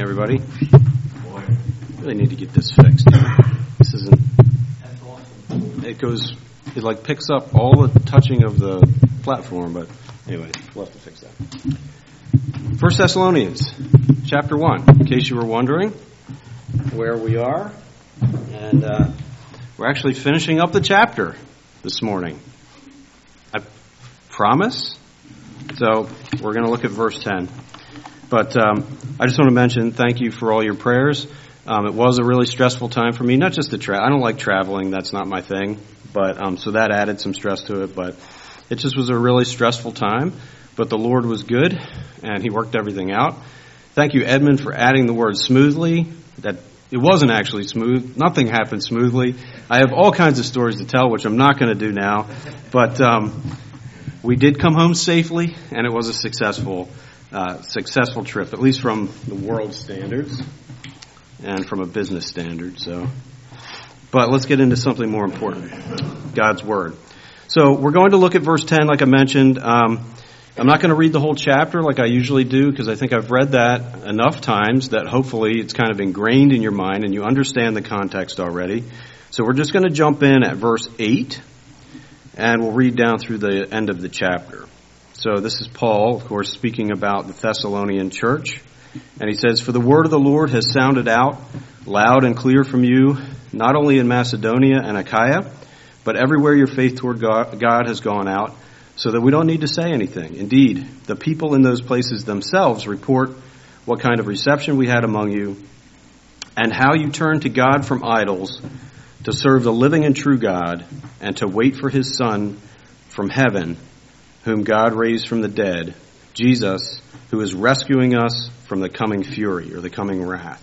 everybody. Really need to get this fixed. This isn't. It like picks up all the touching of the platform, but anyway, we'll have to fix that. 1 Thessalonians, chapter 1, in case you were wondering where we are. And we're actually finishing up the chapter this morning. I promise. So we're going to look at verse 10. But I just want to mention, thank you for all your prayers. It was a really stressful time for me, not just to I don't like traveling, that's not my thing. But so that added some stress to it. But it just was a really stressful time. But the Lord was good, and He worked everything out. Thank you, Edmund, for adding the word smoothly. That it wasn't actually smooth. Nothing happened smoothly. I have all kinds of stories to tell, which I'm not going to do now. But we did come home safely, and it was a successful trip, at least from the world standards and from a business standard. But let's get into something more important, God's Word. So we're going to look at verse 10, like I mentioned. I'm not going to read the whole chapter like I usually do, because I think I've read that enough times that hopefully it's kind of ingrained in your mind and you understand the context already. So we're just going to jump in at verse 8, and we'll read down through the end of the chapter. So this is Paul, of course, speaking about the Thessalonian church. And he says, "For the word of the Lord has sounded out loud and clear from you, not only in Macedonia and Achaia, but everywhere your faith toward God has gone out, so that we don't need to say anything. Indeed, the people in those places themselves report what kind of reception we had among you, and how you turned to God from idols to serve the living and true God, and to wait for His Son from heaven, whom God raised from the dead, Jesus, who is rescuing us from the coming fury," or the coming wrath.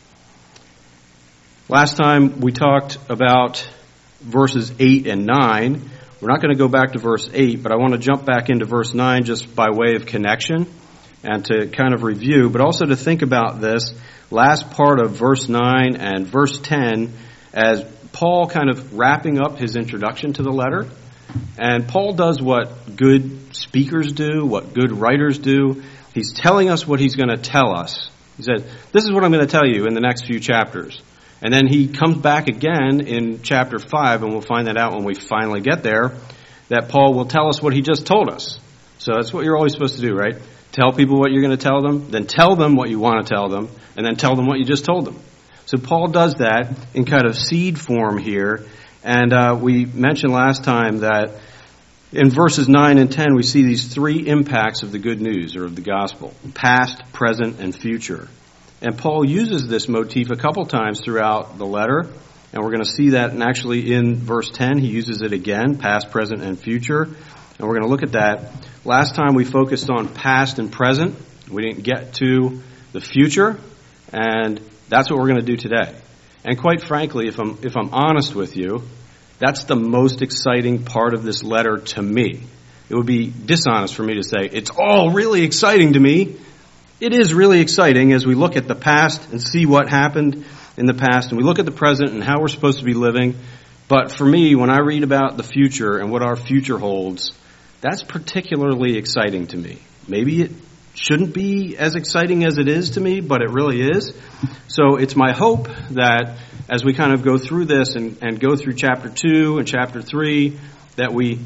Last time we talked about verses 8 and 9. We're not going to go back to verse 8, but I want to jump back into verse 9 just by way of connection and to kind of review, but also to think about this last part of verse 9 and verse 10 as Paul kind of wrapping up his introduction to the letter. And Paul does what good speakers do, what good writers do. He's telling us what he's going to tell us. He said, this is what I'm going to tell you in the next few chapters. And then he comes back again in chapter 5, and we'll find that out when we finally get there, that Paul will tell us what he just told us. So that's what you're always supposed to do, right? Tell people what you're going to tell them, then tell them what you want to tell them, and then tell them what you just told them. So Paul does that in kind of seed form here. And we mentioned last time that in verses 9 and 10, we see these three impacts of the good news, or of the gospel: past, present, and future. And Paul uses this motif a couple times throughout the letter, and we're going to see that. And actually in verse 10, he uses it again, past, present, and future. And we're going to look at that. Last time we focused on past and present. We didn't get to the future, and that's what we're going to do today. And quite frankly, if I'm honest with you, that's the most exciting part of this letter to me. It would be dishonest for me to say, it's all really exciting to me. It is really exciting as we look at the past and see what happened in the past, and we look at the present and how we're supposed to be living. But for me, when I read about the future and what our future holds, that's particularly exciting to me. Maybe it shouldn't be as exciting as it is to me, but it really is. So it's my hope that as we kind of go through this and go through chapter 2 and chapter 3, that we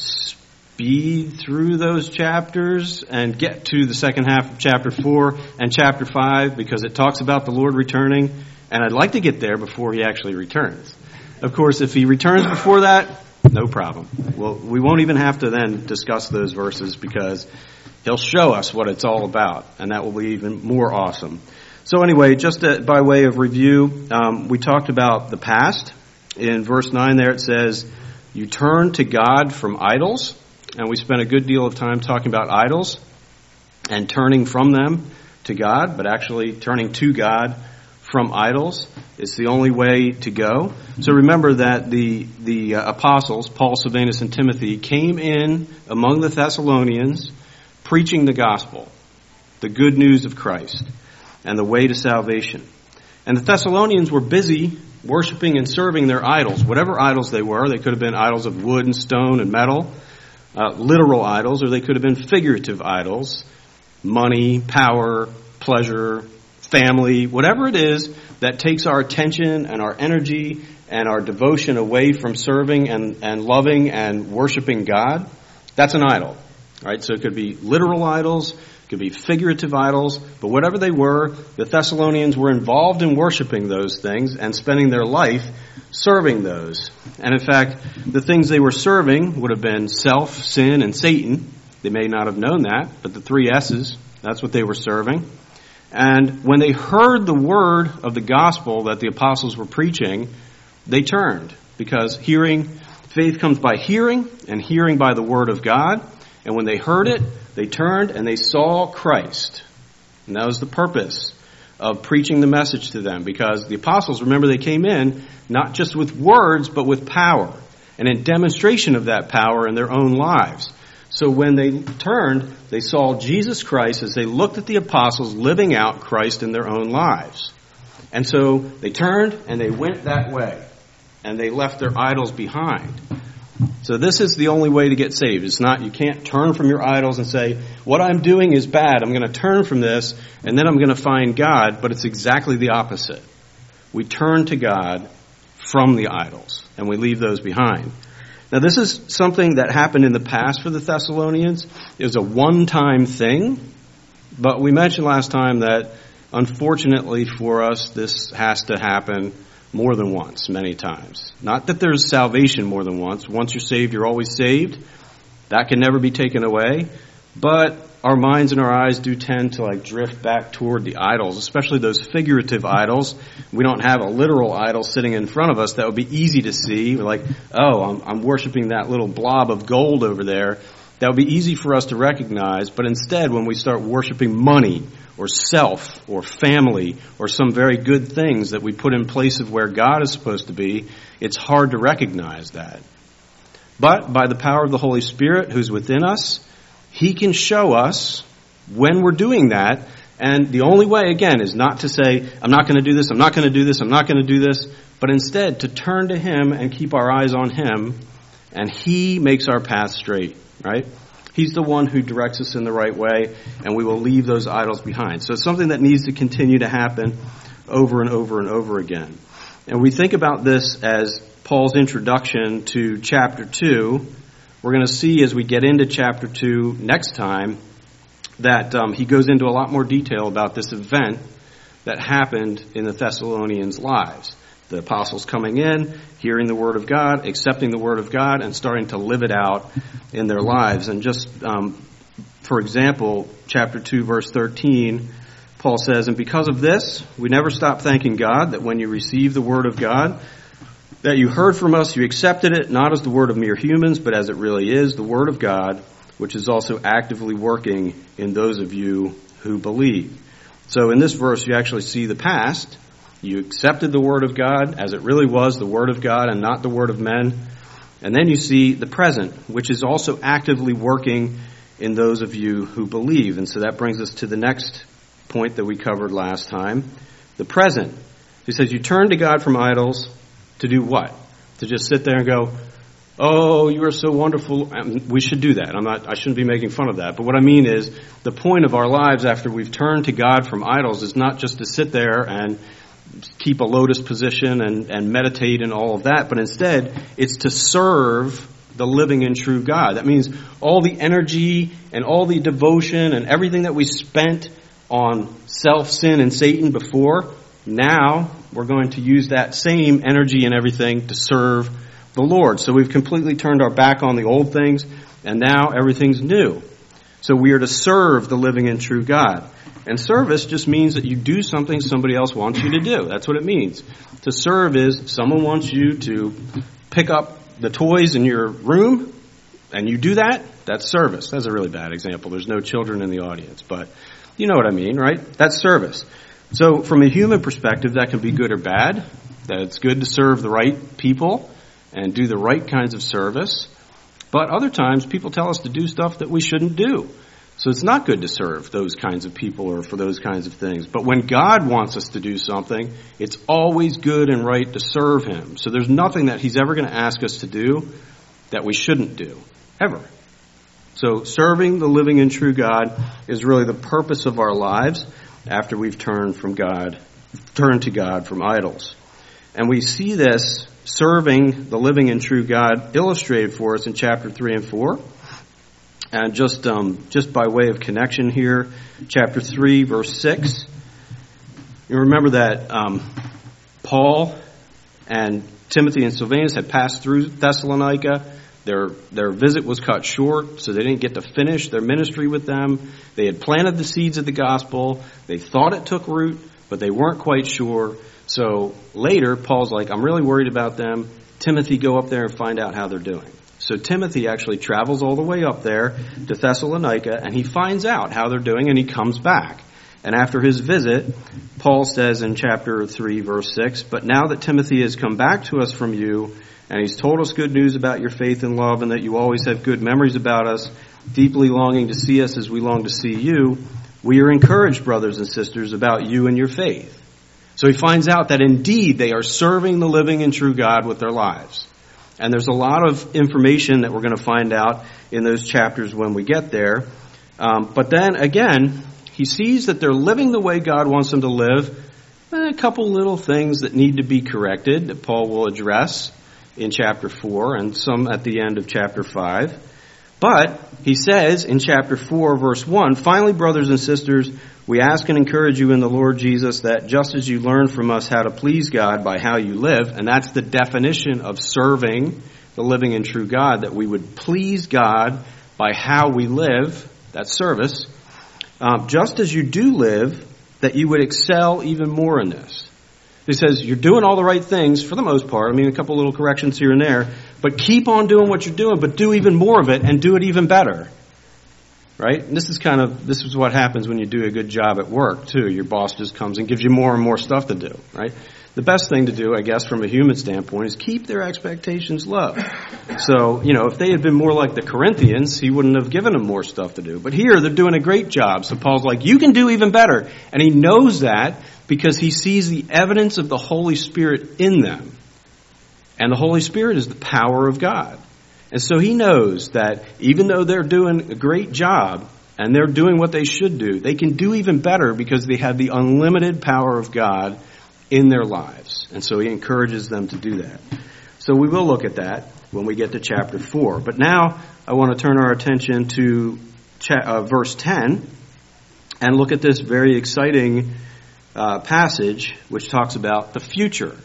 speed through those chapters and get to the second half of chapter 4 and chapter 5, because it talks about the Lord returning, and I'd like to get there before He actually returns. Of course, if He returns before that, no problem. Well, we won't even have to then discuss those verses, because He'll show us what it's all about, and that will be even more awesome. So anyway, just by way of review, we talked about the past. In verse 9 there it says, "You turn to God from idols." And we spent a good deal of time talking about idols and turning from them to God, but actually turning to God from idols. It's the only way to go. So remember that the apostles, Paul, Silvanus, and Timothy, came in among the Thessalonians preaching the gospel, the good news of Christ, and the way to salvation. And the Thessalonians were busy worshiping and serving their idols, whatever idols they were. They could have been idols of wood and stone and metal, literal idols, or they could have been figurative idols, money, power, pleasure, family, whatever it is that takes our attention and our energy and our devotion away from serving and loving and worshiping God, that's an idol. Right? So it could be literal idols, it could be figurative idols, but whatever they were, the Thessalonians were involved in worshiping those things and spending their life serving those. And in fact, the things they were serving would have been self, sin, and Satan. They may not have known that, but the three S's, that's what they were serving. And when they heard the word of the gospel that the apostles were preaching, they turned, because faith comes by hearing, and hearing by the word of God. And when they heard it, they turned and they saw Christ. And that was the purpose of preaching the message to them, because the apostles, remember, they came in not just with words, but with power, and in demonstration of that power in their own lives. So when they turned, they saw Jesus Christ as they looked at the apostles living out Christ in their own lives. And so they turned and they went that way, and they left their idols behind. So this is the only way to get saved. It's not, you can't turn from your idols and say, what I'm doing is bad, I'm going to turn from this, and then I'm going to find God, but it's exactly the opposite. We turn to God from the idols, and we leave those behind. Now this is something that happened in the past for the Thessalonians. It was a one-time thing, but we mentioned last time that unfortunately for us, this has to happen more than once, many times. Not that there's salvation more than once. Once you're saved, you're always saved. That can never be taken away. But our minds and our eyes do tend to drift back toward the idols, especially those figurative idols. We don't have a literal idol sitting in front of us that would be easy to see. We're like, oh, I'm worshiping that little blob of gold over there. That would be easy for us to recognize. But instead, when we start worshiping money or self or family or some very good things that we put in place of where God is supposed to be, it's hard to recognize that. But by the power of the Holy Spirit who's within us, He can show us when we're doing that. And the only way, again, is not to say, I'm not going to do this, I'm not going to do this, I'm not going to do this, but instead to turn to Him and keep our eyes on Him, and He makes our path straight, right? He's the one who directs us in the right way, and we will leave those idols behind. So it's something that needs to continue to happen over and over and over again. And we think about this as Paul's introduction to chapter 2. We're going to see as we get into chapter 2 next time that he goes into a lot more detail about this event that happened in the Thessalonians' lives. The apostles coming in, hearing the Word of God, accepting the Word of God, and starting to live it out in their lives. And just, for example, chapter 2, verse 13, Paul says, and because of this, we never stop thanking God that when you received the Word of God, that you heard from us, you accepted it, not as the word of mere humans, but as it really is, the Word of God, which is also actively working in those of you who believe. So in this verse, you actually see the past. You accepted the Word of God as it really was, the Word of God and not the word of men. And then you see the present, which is also actively working in those of you who believe. And so that brings us to the next point that we covered last time, the present. He says you turn to God from idols to do what? To just sit there and go, oh, you are so wonderful. We should do that. I shouldn't be making fun of that. But what I mean is the point of our lives after we've turned to God from idols is not just to sit there and keep a lotus position and meditate and all of that, but instead it's to serve the living and true God. That means all the energy and all the devotion and everything that we spent on self, sin, and Satan before, now we're going to use that same energy and everything to serve the Lord. So we've completely turned our back on the old things, and now everything's new. So we are to serve the living and true God. And service just means that you do something somebody else wants you to do. That's what it means. To serve is someone wants you to pick up the toys in your room, and you do that. That's service. That's a really bad example. There's no children in the audience, but you know what I mean, right? That's service. So from a human perspective, that can be good or bad. That it's good to serve the right people and do the right kinds of service. But other times, people tell us to do stuff that we shouldn't do. So it's not good to serve those kinds of people or for those kinds of things. But when God wants us to do something, it's always good and right to serve Him. So there's nothing that He's ever going to ask us to do that we shouldn't do, ever. So serving the living and true God is really the purpose of our lives. after we've turned to God from idols. And we see this serving the living and true God illustrated for us in chapter 3 and 4. And just by way of connection here, chapter 3, verse 6. You remember that Paul and Timothy and Silvanus had passed through Thessalonica. Their visit was cut short, so they didn't get to finish their ministry with them. They had planted the seeds of the gospel. They thought it took root, but they weren't quite sure. So later, Paul's like, I'm really worried about them. Timothy, go up there and find out how they're doing. So Timothy actually travels all the way up there to Thessalonica, and he finds out how they're doing, and he comes back. And after his visit, Paul says in chapter 3, verse 6, but now that Timothy has come back to us from you, and he's told us good news about your faith and love, and that you always have good memories about us, deeply longing to see us as we long to see you, we are encouraged, brothers and sisters, about you and your faith. So he finds out that indeed they are serving the living and true God with their lives. And there's a lot of information that we're going to find out in those chapters when we get there. But then again, he sees that they're living the way God wants them to live. A couple little things that need to be corrected that Paul will address in chapter 4 and some at the end of chapter 5. But he says in chapter 4, verse 1, finally, brothers and sisters, we ask and encourage you in the Lord Jesus that just as you learn from us how to please God by how you live, and that's the definition of serving the living and true God, that we would please God by how we live, that's service, just as you do live, that you would excel even more in this. He says, you're doing all the right things for the most part. I mean, a couple little corrections here and there, but keep on doing what you're doing, but do even more of it and do it even better. Right? And this is what happens when you do a good job at work, too. Your boss just comes and gives you more and more stuff to do, right? The best thing to do, I guess, from a human standpoint, is keep their expectations low. So, if they had been more like the Corinthians, he wouldn't have given them more stuff to do. But here, they're doing a great job. So Paul's like, you can do even better. And he knows that because he sees the evidence of the Holy Spirit in them. And the Holy Spirit is the power of God. And so he knows that even though they're doing a great job and they're doing what they should do, they can do even better because they have the unlimited power of God in their lives. And so he encourages them to do that. So we will look at that when we get to chapter 4. But now I want to turn our attention to verse 10 and look at this very exciting passage which talks about the future.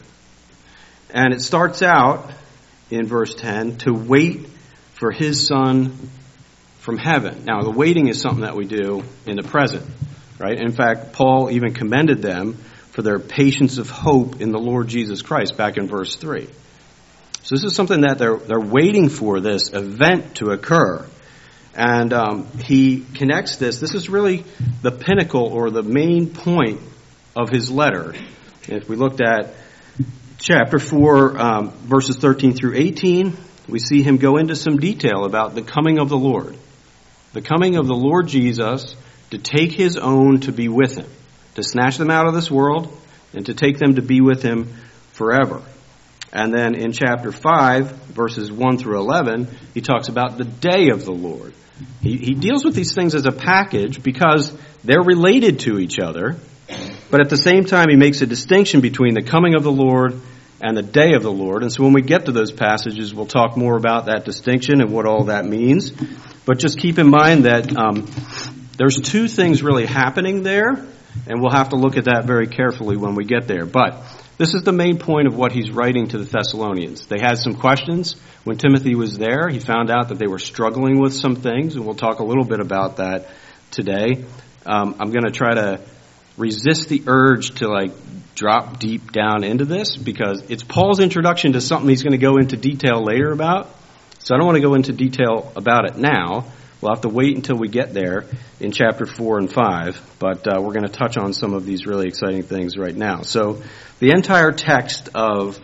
And it starts out in verse 10, to wait for his Son from heaven. Now, the waiting is something that we do in the present, right? In fact, Paul even commended them for their patience of hope in the Lord Jesus Christ back in verse 3. So this is something that they're waiting for, this event to occur. And he connects this. This is really the pinnacle or the main point of his letter. If we looked at chapter 4, verses 13 through 18, we see him go into some detail about the coming of the Lord. The coming of the Lord Jesus to take his own to be with him, to snatch them out of this world and to take them to be with him forever. And then in chapter 5, verses 1 through 11, he talks about the day of the Lord. He deals with these things as a package because they're related to each other. But at the same time, he makes a distinction between the coming of the Lord and the day of the Lord. And so when we get to those passages, we'll talk more about that distinction and what all that means. But just keep in mind that there's two things really happening there, and we'll have to look at that very carefully when we get there. But this is the main point of what he's writing to the Thessalonians. They had some questions. When Timothy was there, he found out that they were struggling with some things, and we'll talk a little bit about that today. I'm going to try to resist the urge to drop deep down into this because it's Paul's introduction to something he's going to go into detail later about. So I don't want to go into detail about it now. We'll have to wait until we get there in chapter 4 and 5. But we're going to touch on some of these really exciting things right now. So the entire text of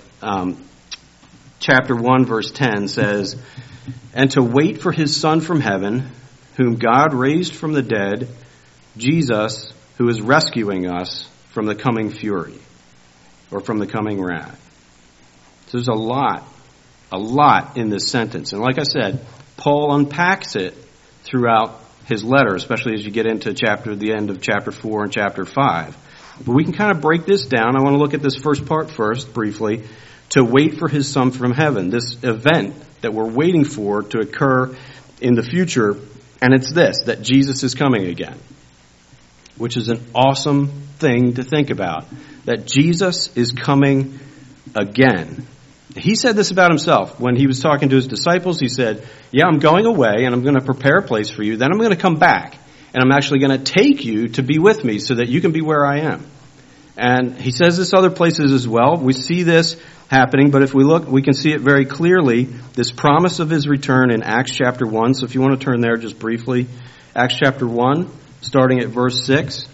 chapter 1, verse 10 says, "And to wait for his Son from heaven, whom God raised from the dead, Jesus, who is rescuing us from the coming fury," or from the coming wrath. So there's a lot in this sentence. And like I said, Paul unpacks it throughout his letter, especially as you get into the end of chapter 4 and chapter 5. But we can kind of break this down. I want to look at this first part first, briefly, to wait for his Son from heaven, this event that we're waiting for to occur in the future, and it's this, that Jesus is coming again, which is an awesome thing to think about, that Jesus is coming again. He said this about himself. When he was talking to his disciples, he said, yeah, I'm going away, and I'm going to prepare a place for you, then I'm going to come back, and I'm actually going to take you to be with me so that you can be where I am. And he says this other places as well. We see this happening, but if we look, we can see it very clearly, this promise of his return in Acts chapter 1. So if you want to turn there just briefly, Acts chapter 1, starting at verse 6.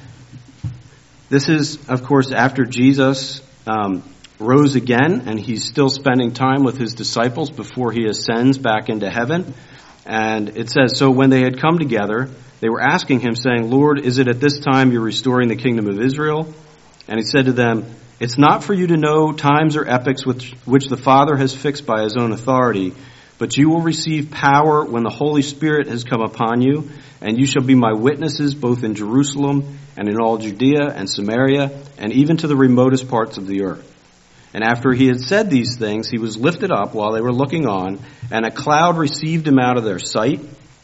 This is, of course, after Jesus rose again, and he's still spending time with his disciples before he ascends back into heaven. And it says, so when they had come together, they were asking him, saying, Lord, is it at this time you're restoring the kingdom of Israel? And he said to them, it's not for you to know times or epochs which the Father has fixed by his own authority, but you will receive power when the Holy Spirit has come upon you, and you shall be my witnesses both in Jerusalem and in all Judea and Samaria, and even to the remotest parts of the earth. And after he had said these things, he was lifted up while they were looking on, and a cloud received him out of their sight.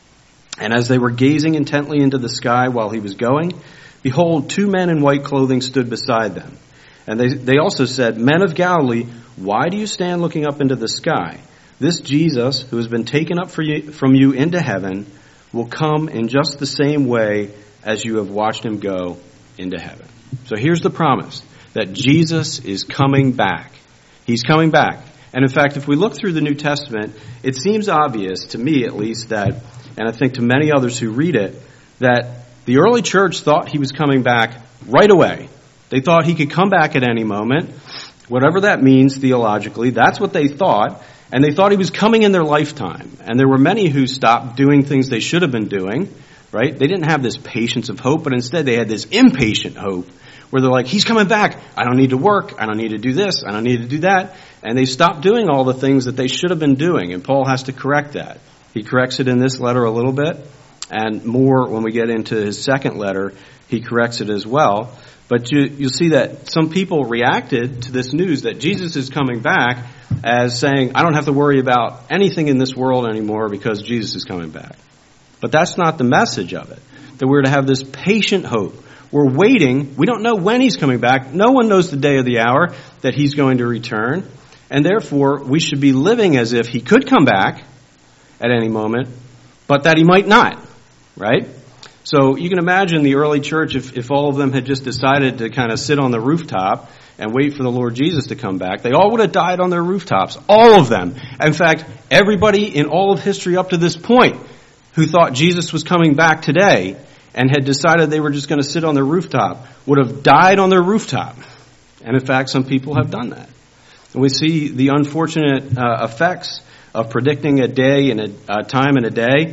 And as they were gazing intently into the sky while he was going, behold, 2 men in white clothing stood beside them. And they also said, Men of Galilee, why do you stand looking up into the sky? This Jesus, who has been taken up from you into heaven, will come in just the same way as you have watched him go into heaven. So here's the promise, that Jesus is coming back. He's coming back. And in fact, if we look through the New Testament, it seems obvious, to me at least, that, and I think to many others who read it, that the early church thought he was coming back right away. They thought he could come back at any moment, whatever that means theologically. That's what they thought, and they thought he was coming in their lifetime. And there were many who stopped doing things they should have been doing, right? They didn't have this patience of hope, but instead they had this impatient hope, where they're like, he's coming back. I don't need to work. I don't need to do this. I don't need to do that. And they stopped doing all the things that they should have been doing, and Paul has to correct that. He corrects it in this letter a little bit, and more when we get into his second letter, he corrects it as well. But you'll see that some people reacted to this news that Jesus is coming back as saying, I don't have to worry about anything in this world anymore because Jesus is coming back. But that's not the message of it, that we're to have this patient hope. We're waiting. We don't know when he's coming back. No one knows the day or the hour that he's going to return. And therefore, we should be living as if he could come back at any moment, but that he might not, right? So you can imagine the early church, if all of them had just decided to kind of sit on the rooftop and wait for the Lord Jesus to come back, they all would have died on their rooftops. All of them. In fact, everybody in all of history up to this point who thought Jesus was coming back today and had decided they were just going to sit on their rooftop would have died on their rooftop. And in fact, some people have done that. And we see the unfortunate effects of predicting a day and a time and a day.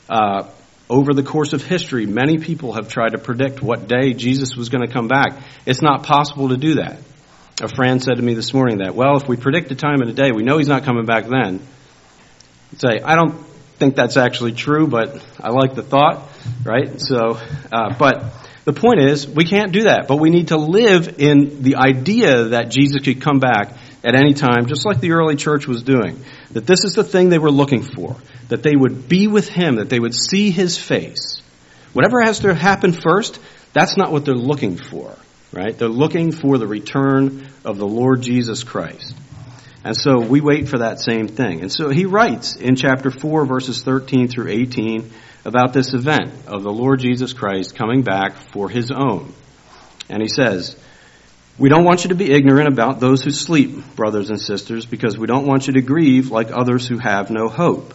Over the course of history, many people have tried to predict what day Jesus was going to come back. It's not possible to do that. A friend said to me this morning that, well, if we predict a time and a day, we know he's not coming back then. I'd say, I don't think that's actually true, but I like the thought, right? So, but the point is, we can't do that, but we need to live in the idea that Jesus could come back at any time, just like the early church was doing. That this is the thing they were looking for. That they would be with him, that they would see his face. Whatever has to happen first, that's not what they're looking for, right? They're looking for the return of the Lord Jesus Christ. And so we wait for that same thing. And so he writes in chapter 4, verses 13 through 18, about this event of the Lord Jesus Christ coming back for his own. And he says, we don't want you to be ignorant about those who sleep, brothers and sisters, because we don't want you to grieve like others who have no hope.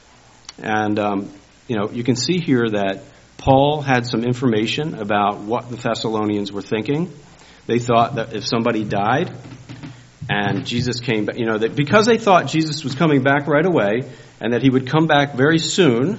And, you can see here that Paul had some information about what the Thessalonians were thinking. They thought that if somebody died and Jesus came back, that because they thought Jesus was coming back right away and that he would come back very soon,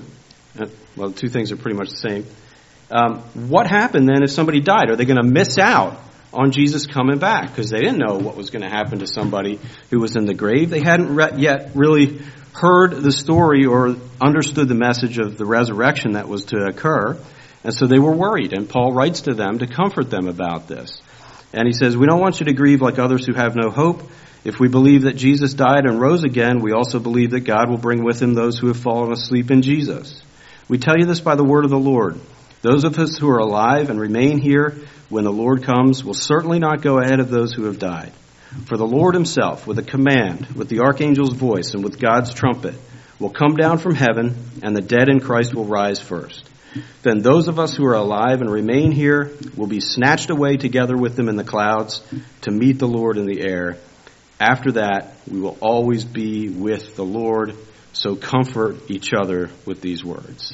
the two things are pretty much the same. What happened then if somebody died? Are they going to miss out on Jesus coming back, because they didn't know what was going to happen to somebody who was in the grave. They hadn't yet really heard the story or understood the message of the resurrection that was to occur. And so they were worried. And Paul writes to them to comfort them about this. And he says, we don't want you to grieve like others who have no hope. If we believe that Jesus died and rose again, we also believe that God will bring with him those who have fallen asleep in Jesus. We tell you this by the word of the Lord. Those of us who are alive and remain here when the Lord comes will certainly not go ahead of those who have died. For the Lord himself, with a command, with the archangel's voice, and with God's trumpet, will come down from heaven, and the dead in Christ will rise first. Then those of us who are alive and remain here will be snatched away together with them in the clouds to meet the Lord in the air. After that, we will always be with the Lord, so comfort each other with these words.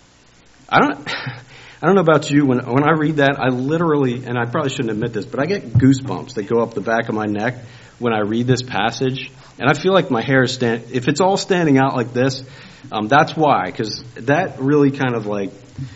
I don't know about you, when I read that, I literally, and I probably shouldn't admit this, but I get goosebumps that go up the back of my neck when I read this passage. And I feel like my hair is if it's all standing out like this, that's why, because that really kind of like,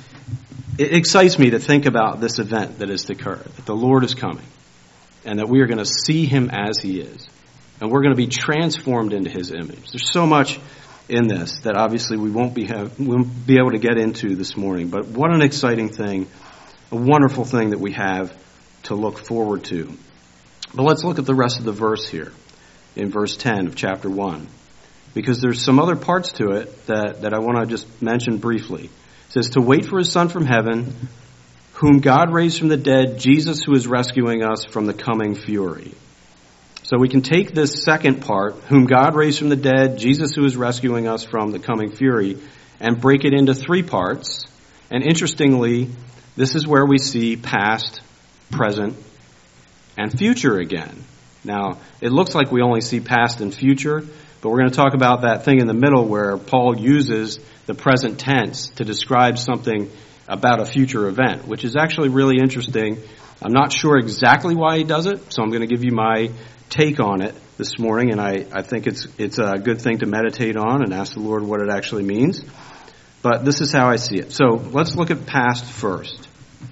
it excites me to think about this event that is to occur, that the Lord is coming, and that we are going to see him as he is, and we're going to be transformed into his image. There's so much in this that obviously we won't be able to get into this morning, but what an exciting thing, a wonderful thing that we have to look forward to. But let's look at the rest of the verse here in verse 10 of chapter 1, because there's some other parts to it that I want to just mention briefly. It says, to wait for his Son from heaven, whom God raised from the dead, Jesus who is rescuing us from the coming fury. So we can take this second part, whom God raised from the dead, Jesus who is rescuing us from the coming fury, and break it into three parts. And interestingly, this is where we see past, present, and future again. Now, it looks like we only see past and future, but we're going to talk about that thing in the middle where Paul uses the present tense to describe something about a future event, which is actually really interesting. I'm not sure exactly why he does it, so I'm going to give you my take on it this morning, and I think it's a good thing to meditate on and ask the Lord what it actually means. But this is how I see it. So let's look at past first.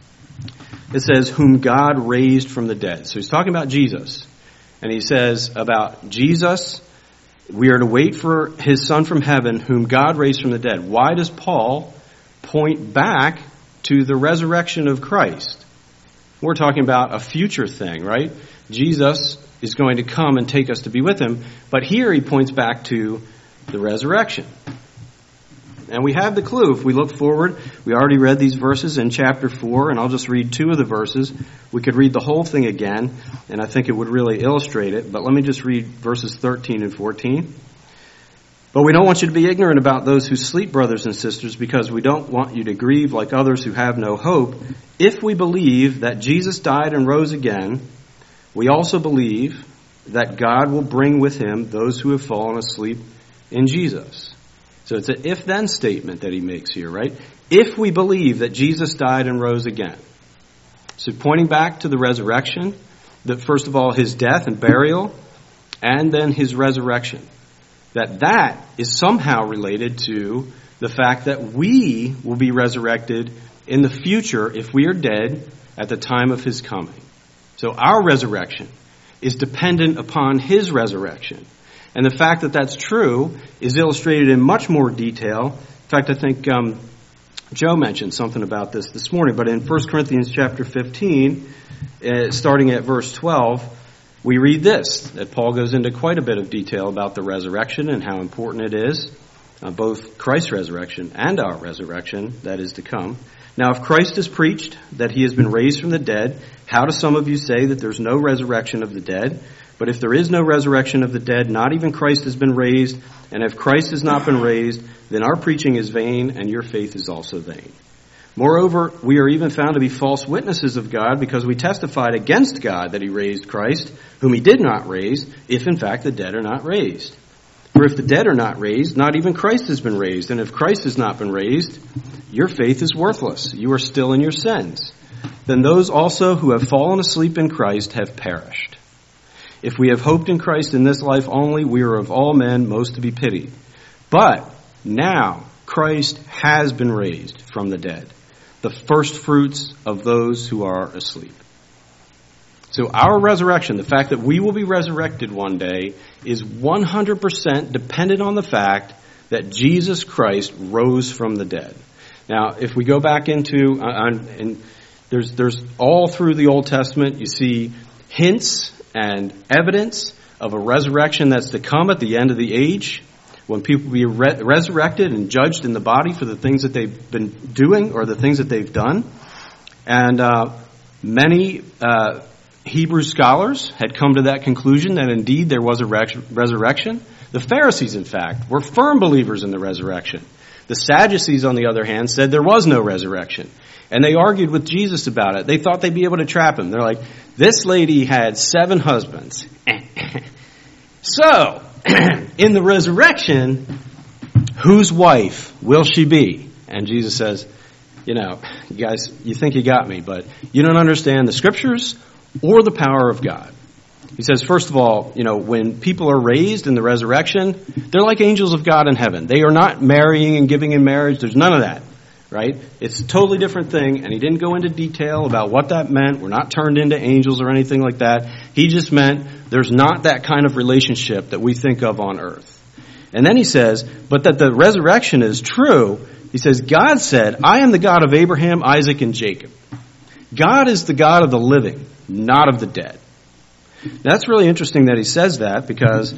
It says, whom God raised from the dead. So he's talking about Jesus. And he says about Jesus, we are to wait for his Son from heaven, whom God raised from the dead. Why does Paul point back to the resurrection of Christ? We're talking about a future thing, right? Jesus is going to come and take us to be with him. But here he points back to the resurrection. And we have the clue. If we look forward, we already read these verses in chapter 4, and I'll just read two of the verses. We could read the whole thing again, and I think it would really illustrate it. But let me just read verses 13 and 14. But we don't want you to be ignorant about those who sleep, brothers and sisters, because we don't want you to grieve like others who have no hope. If we believe that Jesus died and rose again, we also believe that God will bring with him those who have fallen asleep in Jesus. So it's an if-then statement that he makes here, right? If we believe that Jesus died and rose again. So pointing back to the resurrection, that first of all, his death and burial, and then his resurrection. That is somehow related to the fact that we will be resurrected in the future if we are dead at the time of his coming. So our resurrection is dependent upon his resurrection. And the fact that that's true is illustrated in much more detail. In fact, I think Joe mentioned something about this morning. But in 1 Corinthians chapter 15, starting at verse 12, we read this, that Paul goes into quite a bit of detail about the resurrection and how important it is, both Christ's resurrection and our resurrection that is to come. Now, if Christ is preached that he has been raised from the dead, how do some of you say that there's no resurrection of the dead? But if there is no resurrection of the dead, not even Christ has been raised. And if Christ has not been raised, then our preaching is vain and your faith is also vain. Moreover, we are even found to be false witnesses of God because we testified against God that he raised Christ, whom he did not raise, if in fact the dead are not raised. For if the dead are not raised, not even Christ has been raised. And if Christ has not been raised, your faith is worthless. You are still in your sins. Then those also who have fallen asleep in Christ have perished. If we have hoped in Christ in this life only, we are of all men most to be pitied. But now Christ has been raised from the dead, the first fruits of those who are asleep. So our resurrection, the fact that we will be resurrected one day, is 100% dependent on the fact that Jesus Christ rose from the dead. Now, if we go back into, and there's all through the Old Testament, you see hints and evidence of a resurrection that's to come at the end of the age, when people will be resurrected and judged in the body for the things that they've been doing or the things that they've done. And many Hebrew scholars had come to that conclusion that indeed there was a resurrection. The Pharisees, in fact, were firm believers in the resurrection. The Sadducees, on the other hand, said there was no resurrection. And they argued with Jesus about it. They thought they'd be able to trap him. They're like, this lady had 7 husbands. So, in the resurrection, whose wife will she be? And Jesus says, you guys, you think you got me, but you don't understand the Scriptures or the power of God. He says, first of all, when people are raised in the resurrection, they're like angels of God in heaven. They are not marrying and giving in marriage. There's none of that, right? It's a totally different thing, and he didn't go into detail about what that meant. We're not turned into angels or anything like that. He just meant there's not that kind of relationship that we think of on earth. And then he says, but that the resurrection is true. He says, God said, I am the God of Abraham, Isaac, and Jacob. God is the God of the living, not of the dead. Now, that's really interesting that he says that, because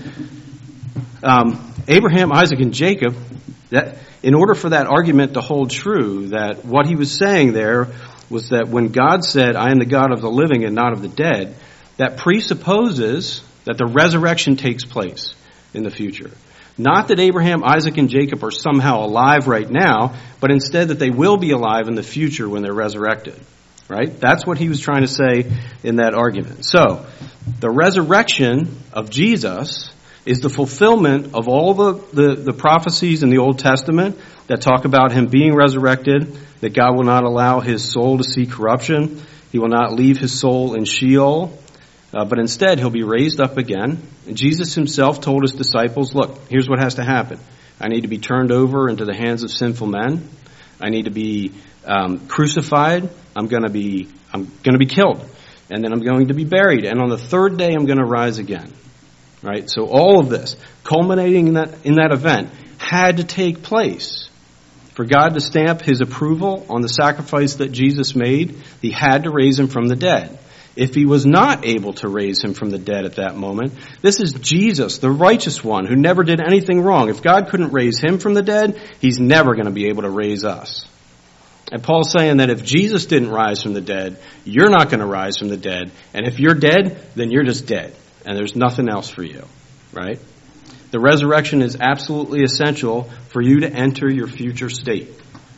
Abraham, Isaac, and Jacob, that in order for that argument to hold true, that what he was saying there was that when God said, I am the God of the living and not of the dead, that presupposes that the resurrection takes place in the future. Not that Abraham, Isaac, and Jacob are somehow alive right now, but instead that they will be alive in the future when they're resurrected. Right? That's what he was trying to say in that argument. So, the resurrection of Jesus is the fulfillment of all the prophecies in the Old Testament that talk about him being resurrected, that God will not allow his soul to see corruption. He will not leave his soul in Sheol, but instead he'll be raised up again. And Jesus himself told his disciples, look, here's what has to happen. I need to be turned over into the hands of sinful men. I need to be crucified. I'm going to be killed, and then I'm going to be buried, and on the third day I'm going to rise again. Right? So all of this, culminating in that event, had to take place. For God to stamp his approval on the sacrifice that Jesus made, he had to raise him from the dead. If he was not able to raise him from the dead at that moment, this is Jesus, the righteous one, who never did anything wrong. If God couldn't raise him from the dead, he's never going to be able to raise us. And Paul's saying that if Jesus didn't rise from the dead, you're not going to rise from the dead. And if you're dead, then you're just dead. And there's nothing else for you. Right? The resurrection is absolutely essential for you to enter your future state.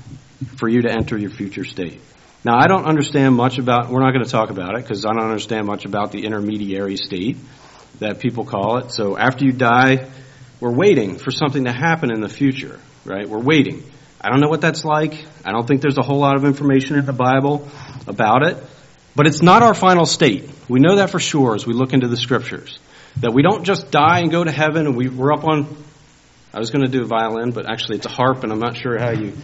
For you to enter your future state. Now, I don't understand much about, we're not going to talk about it because I don't understand much about the intermediary state that people call it. So after you die, we're waiting for something to happen in the future. Right? We're waiting. I don't know what that's like. I don't think there's a whole lot of information in the Bible about it. But it's not our final state. We know that for sure as we look into the Scriptures. That we don't just die and go to heaven and we're up on, I was going to do a violin, but actually it's a harp and I'm not sure how you,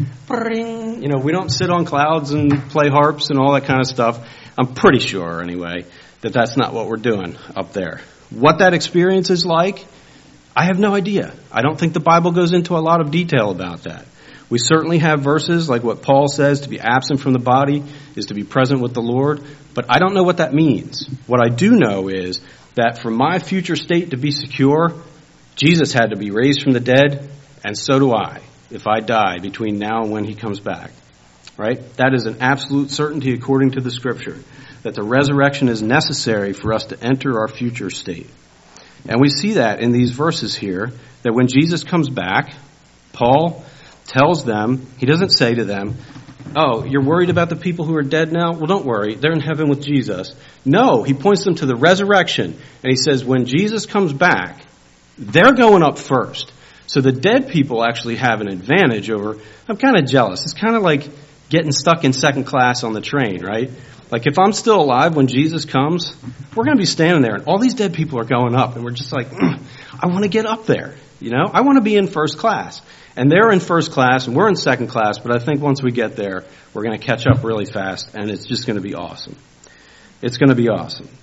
we don't sit on clouds and play harps and all that kind of stuff. I'm pretty sure anyway that that's not what we're doing up there. What that experience is like, I have no idea. I don't think the Bible goes into a lot of detail about that. We certainly have verses like what Paul says, to be absent from the body is to be present with the Lord. But I don't know what that means. What I do know is that for my future state to be secure, Jesus had to be raised from the dead, and so do I, if I die between now and when he comes back. Right? That is an absolute certainty according to the Scripture, that the resurrection is necessary for us to enter our future state. And we see that in these verses here, that when Jesus comes back, Paul tells them, he doesn't say to them, oh, you're worried about the people who are dead now? Well, don't worry. They're in heaven with Jesus. No, he points them to the resurrection. And he says, when Jesus comes back, they're going up first. So the dead people actually have an advantage over, I'm kind of jealous. It's kind of like getting stuck in second class on the train, right? Like if I'm still alive when Jesus comes, we're going to be standing there and all these dead people are going up. And we're just like, I want to get up there. I want to be in first class. And they're in first class and we're in second class, but I think once we get there, we're going to catch up really fast and it's just going to be awesome. It's going to be awesome.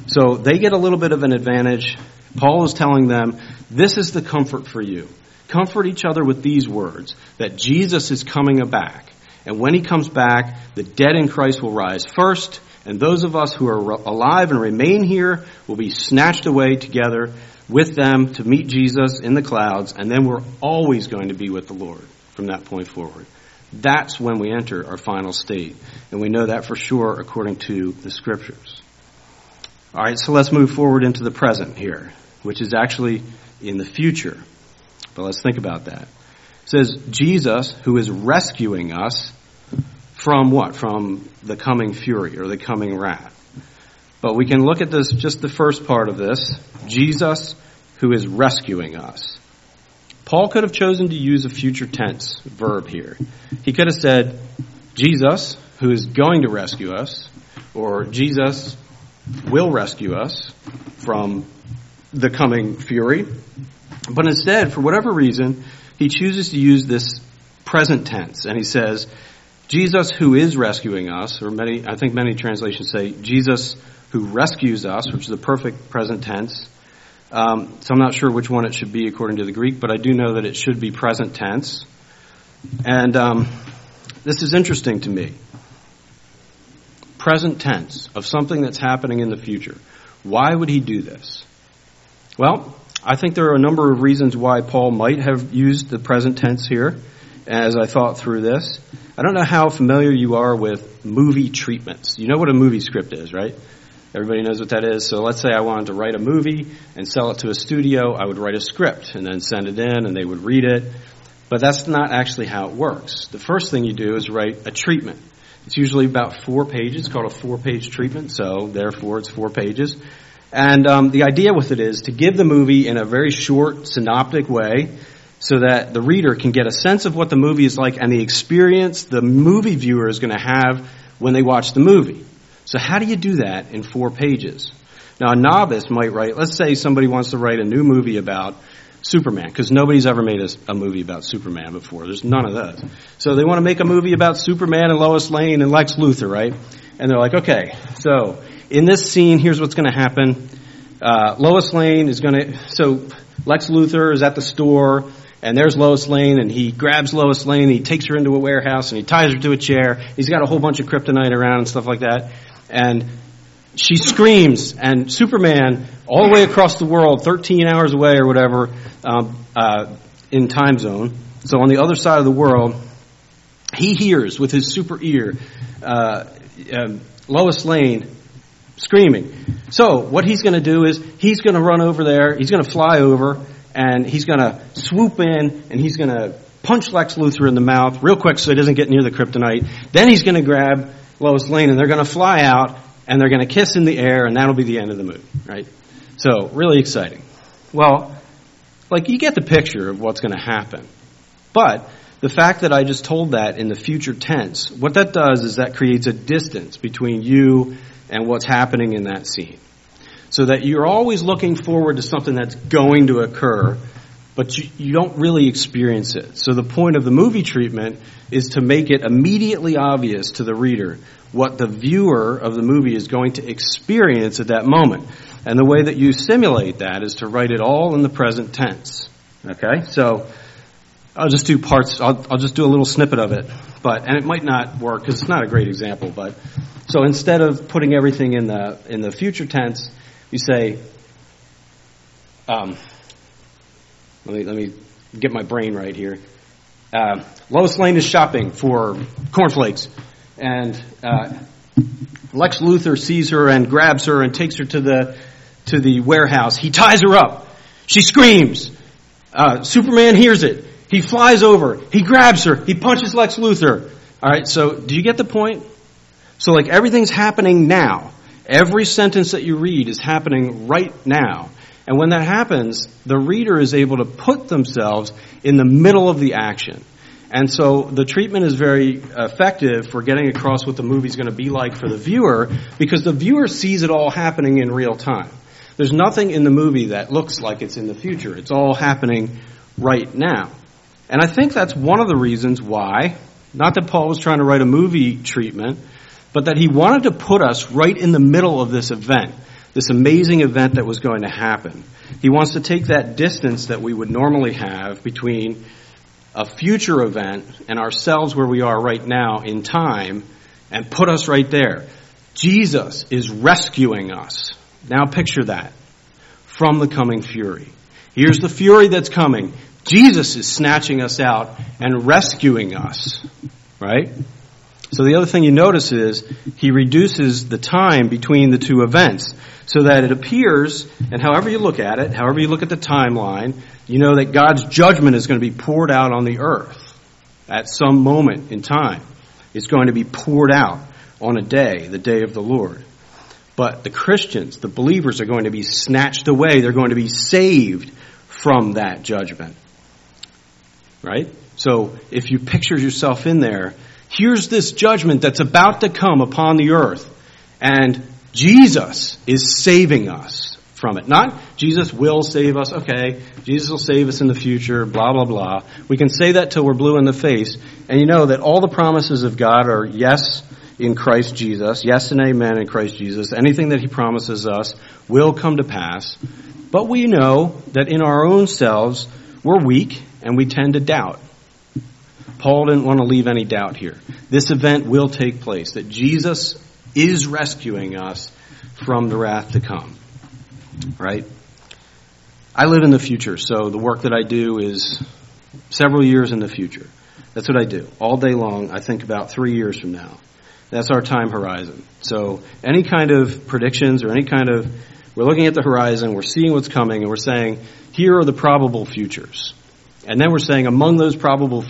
So they get a little bit of an advantage. Paul is telling them, this is the comfort for you. Comfort each other with these words, that Jesus is coming back. And when he comes back, the dead in Christ will rise first, and those of us who are alive and remain here will be snatched away together with them to meet Jesus in the clouds, and then we're always going to be with the Lord from that point forward. That's when we enter our final state. And we know that for sure according to the Scriptures. All right, so let's move forward into the present here, which is actually in the future. But let's think about that. It says, Jesus, who is rescuing us from what? From the coming fury or the coming wrath. But we can look at this, just the first part of this. Jesus, who is rescuing us. Paul could have chosen to use a future tense verb here. He could have said, Jesus, who is going to rescue us, or Jesus will rescue us from the coming fury. But instead, for whatever reason, he chooses to use this present tense. And he says, Jesus who is rescuing us, or I think many translations say, Jesus who rescues us, which is the perfect present tense. So I'm not sure which one it should be according to the Greek, but I do know that it should be present tense. And this is interesting to me. Present tense of something that's happening in the future. Why would he do this? Well, I think there are a number of reasons why Paul might have used the present tense here as I thought through this. I don't know how familiar you are with movie treatments. You know what a movie script is, right? Everybody knows what that is. So let's say I wanted to write a movie and sell it to a studio. I would write a script and then send it in and they would read it. But that's not actually how it works. The first thing you do is write a treatment. It's usually about 4 pages, called a 4-page treatment. So therefore it's 4 pages. And the idea with it is to give the movie in a very short, synoptic way so that the reader can get a sense of what the movie is like and the experience the movie viewer is going to have when they watch the movie. So how do you do that in 4 pages? Now, a novice might write, let's say somebody wants to write a new movie about Superman, because nobody's ever made a movie about Superman before. There's none of those. So they want to make a movie about Superman and Lois Lane and Lex Luthor, right? And they're like, okay, so in this scene, here's what's going to happen. Lois Lane is going to, so Lex Luthor is at the store, and there's Lois Lane, and he grabs Lois Lane, and he takes her into a warehouse, and he ties her to a chair. He's got a whole bunch of kryptonite around and stuff like that. And she screams, and Superman, all the way across the world, 13 hours away or whatever, in time zone, so on the other side of the world, he hears with his super ear Lois Lane screaming. So what he's going to do is he's going to run over there, he's going to fly over, and he's going to swoop in, and he's going to punch Lex Luthor in the mouth real quick so he doesn't get near the kryptonite. Then he's going to grab Lois Lane, and they're going to fly out, and they're going to kiss in the air, and that'll be the end of the movie, right? So, really exciting. Well, you get the picture of what's going to happen. But the fact that I just told that in the future tense, what that does is that creates a distance between you and what's happening in that scene. So that you're always looking forward to something that's going to occur, but you don't really experience it. So the point of the movie treatment is to make it immediately obvious to the reader what the viewer of the movie is going to experience at that moment. And the way that you simulate that is to write it all in the present tense. Okay? So I'll just do parts. I'll just do a little snippet of it. And it might not work because it's not a great example. But so instead of putting everything in the future tense, you say, let me get my brain right here. Lois Lane is shopping for cornflakes, and Lex Luthor sees her and grabs her and takes her to the warehouse. He ties her up. She screams. Superman hears it. He flies over. He grabs her. He punches Lex Luthor. All right. So do you get the point? So everything's happening now. Every sentence that you read is happening right now. And when that happens, the reader is able to put themselves in the middle of the action. And so the treatment is very effective for getting across what the movie's going to be like for the viewer, because the viewer sees it all happening in real time. There's nothing in the movie that looks like it's in the future. It's all happening right now. And I think that's one of the reasons why, not that Paul was trying to write a movie treatment, but that he wanted to put us right in the middle of this event this amazing event that was going to happen. He wants to take that distance that we would normally have between a future event and ourselves where we are right now in time and put us right there. Jesus is rescuing us. Now picture that. From the coming fury. Here's the fury that's coming. Jesus is snatching us out and rescuing us. Right? So the other thing you notice is he reduces the time between the two events so that it appears, and however you look at it, however you look at the timeline, you know that God's judgment is going to be poured out on the earth at some moment in time. It's going to be poured out on a day, the day of the Lord. But the Christians, the believers, are going to be snatched away. They're going to be saved from that judgment. Right? So if you picture yourself in there, here's this judgment that's about to come upon the earth. And Jesus is saving us from it. Not Jesus will save us. Okay, Jesus will save us in the future, blah, blah, blah. We can say that till we're blue in the face. And you know that all the promises of God are yes in Christ Jesus, yes and amen in Christ Jesus. Anything that he promises us will come to pass. But we know that in our own selves, we're weak and we tend to doubt. Paul didn't want to leave any doubt here. This event will take place, that Jesus is rescuing us from the wrath to come. Right? I live in the future, so the work that I do is several years in the future. That's what I do. All day long, I think about 3 years from now. That's our time horizon. So any kind of predictions or we're looking at the horizon, we're seeing what's coming, and we're saying, here are the probable futures. And then we're saying here are the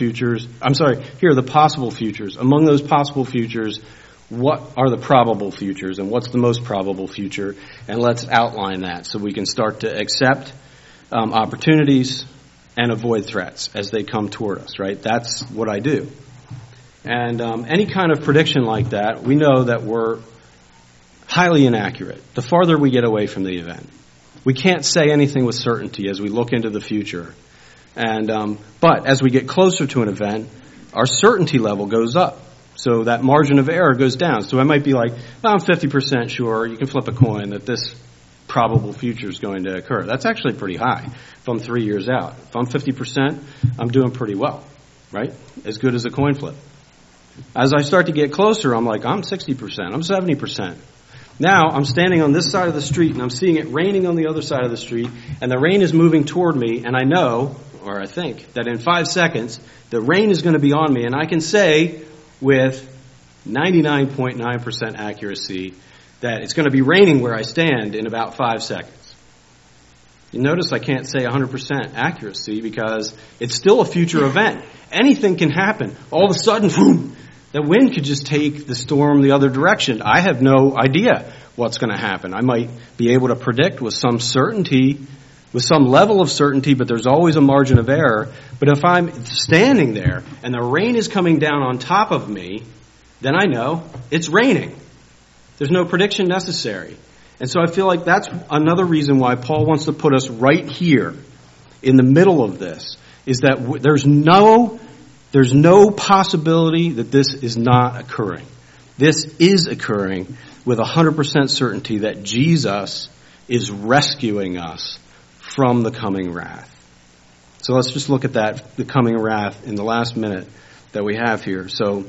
possible futures. Among those possible futures, what are the probable futures and what's the most probable future? And let's outline that so we can start to accept opportunities and avoid threats as they come toward us, right? That's what I do. And any kind of prediction like that, we know that we're highly inaccurate the farther we get away from the event. We can't say anything with certainty as we look into the future. And but as we get closer to an event, our certainty level goes up. So that margin of error goes down. So I might be like, well, I'm 50% sure. You can flip a coin that this probable future is going to occur. That's actually pretty high if I'm 3 years out. If I'm 50%, I'm doing pretty well, right? As good as a coin flip. As I start to get closer, I'm like, I'm 60%, I'm 70%. Now I'm standing on this side of the street and I'm seeing it raining on the other side of the street, and the rain is moving toward me, and I know, or I think, that in 5 seconds the rain is going to be on me, and I can say with 99.9% accuracy that it's going to be raining where I stand in about 5 seconds. You notice I can't say 100% accuracy because it's still a future event. Anything can happen. All of a sudden, boom, the wind could just take the storm the other direction. I have no idea what's going to happen. I might be able to predict with some certainty, with some level of certainty, but there's always a margin of error. But if I'm standing there and the rain is coming down on top of me, then I know it's raining. There's no prediction necessary. And so I feel like that's another reason why Paul wants to put us right here in the middle of this, is that there's no possibility that this is not occurring. This is occurring with 100% certainty that Jesus is rescuing us from the coming wrath. So let's just look at that, the coming wrath, in the last minute that we have here. So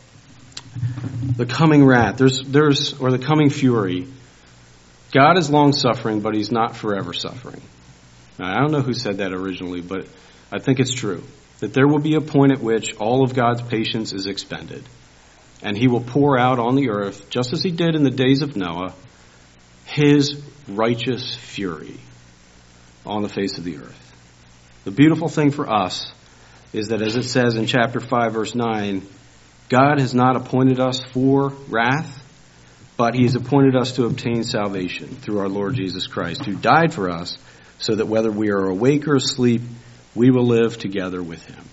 the coming wrath, or the coming fury. God is long-suffering, but he's not forever suffering. Now, I don't know who said that originally, but I think it's true. That there will be a point at which all of God's patience is expended. And he will pour out on the earth, just as he did in the days of Noah, his righteous fury on the face of the earth. The beautiful thing for us is that, as it says in chapter 5, verse 9, God has not appointed us for wrath, but he has appointed us to obtain salvation through our Lord Jesus Christ, who died for us, so that whether we are awake or asleep, we will live together with him.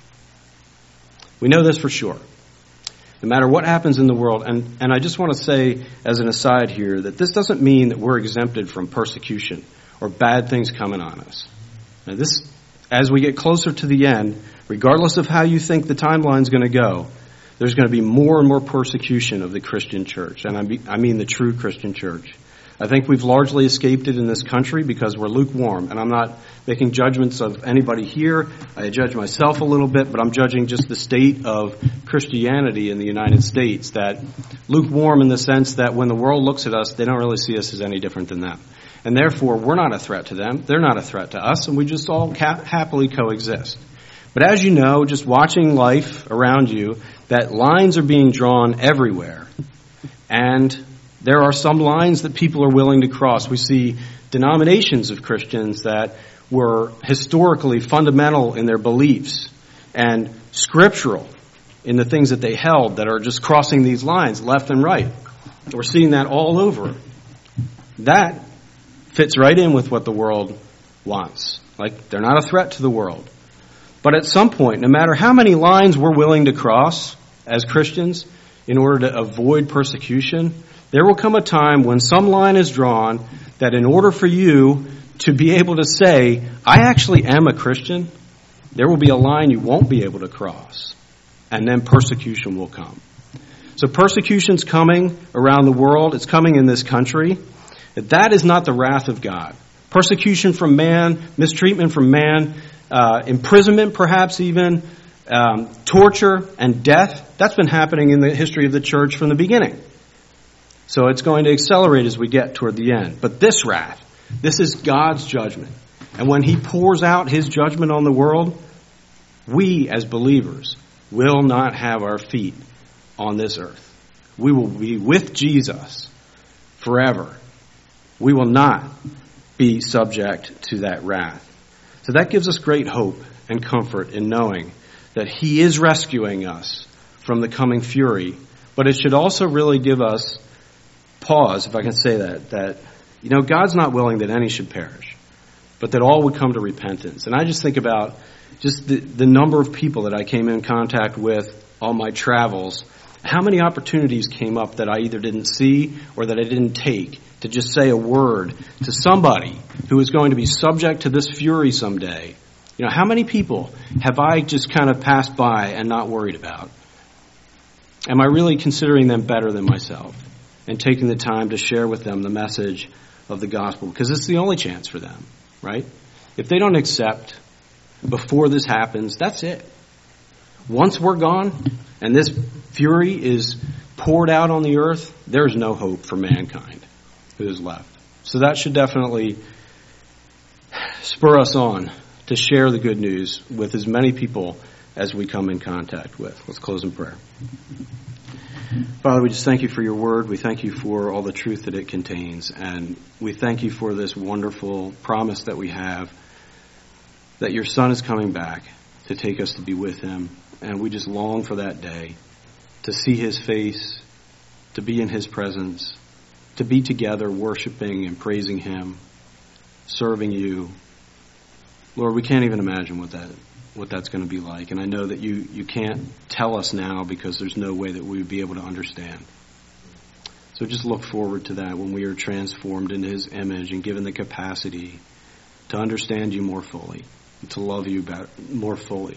We know this for sure. No matter what happens in the world, and I just want to say as an aside here that this doesn't mean that we're exempted from persecution or bad things coming on us. Now this, as we get closer to the end, regardless of how you think the timeline's going to go, there's going to be more and more persecution of the Christian church, and I mean the true Christian church. I think we've largely escaped it in this country because we're lukewarm. And I'm not making judgments of anybody here. I judge myself a little bit, but I'm judging just the state of Christianity in the United States. That lukewarm in the sense that when the world looks at us, they don't really see us as any different than them. And therefore, we're not a threat to them. They're not a threat to us. And we just all happily coexist. But as you know, just watching life around you, that lines are being drawn everywhere. And there are some lines that people are willing to cross. We see denominations of Christians that were historically fundamental in their beliefs and scriptural in the things that they held that are just crossing these lines left and right. We're seeing that all over. That fits right in with what the world wants. Like, they're not a threat to the world. But at some point, no matter how many lines we're willing to cross as Christians in order to avoid persecution, there will come a time when some line is drawn that in order for you to be able to say, I actually am a Christian, there will be a line you won't be able to cross. And then persecution will come. So persecution's coming around the world. It's coming in this country. That is not the wrath of God. Persecution from man, mistreatment from man, imprisonment perhaps even, torture and death, that's been happening in the history of the church from the beginning. So it's going to accelerate as we get toward the end. But this wrath, this is God's judgment. And when He pours out His judgment on the world, we as believers will not have our feet on this earth. We will be with Jesus forever. We will not be subject to that wrath. So that gives us great hope and comfort in knowing that He is rescuing us from the coming fury. But it should also really give us pause, if I can say that, God's not willing that any should perish, but that all would come to repentance. And I just think about just the number of people that I came in contact with on my travels, how many opportunities came up that I either didn't see or that I didn't take to just say a word to somebody who is going to be subject to this fury someday. How many people have I just kind of passed by and not worried about? Am I really considering them better than myself and taking the time to share with them the message of the gospel? Because it's the only chance for them, right? If they don't accept before this happens, that's it. Once we're gone and this fury is poured out on the earth, there's no hope for mankind who is left. So that should definitely spur us on to share the good news with as many people as we come in contact with. Let's close in prayer. Father, we just thank You for Your word. We thank You for all the truth that it contains. And we thank You for this wonderful promise that we have that Your Son is coming back to take us to be with Him. And we just long for that day to see His face, to be in His presence, to be together worshiping and praising Him, serving You. Lord, we can't even imagine what that's going to be like. And I know that you can't tell us now because there's no way that we would be able to understand. So just look forward to that when we are transformed into His image and given the capacity to understand You more fully, and to love You more fully.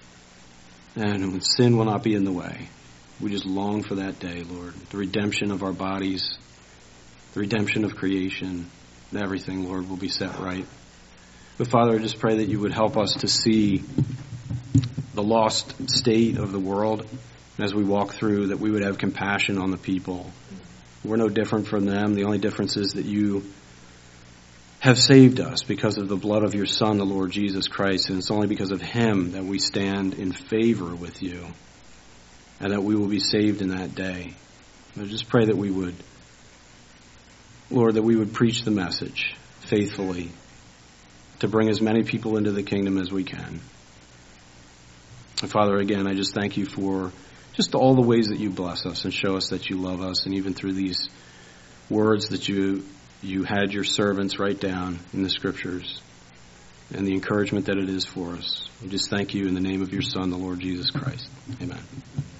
And when sin will not be in the way. We just long for that day, Lord. The redemption of our bodies, the redemption of creation, everything, Lord, will be set right. But Father, I just pray that You would help us to see the lost state of the world. And as we walk through, that we would have compassion on the people. We're no different from them. The only difference is that You have saved us because of the blood of Your Son, the Lord Jesus Christ. And it's only because of Him that we stand in favor with You and that we will be saved in that day. I just pray that we would, Lord, that we would preach the message faithfully to bring as many people into the kingdom as we can. And Father, again, I just thank You for just all the ways that You bless us and show us that You love us. And even through these words that you had Your servants write down in the Scriptures and the encouragement that it is for us. We just thank You in the name of Your Son, the Lord Jesus Christ. Amen.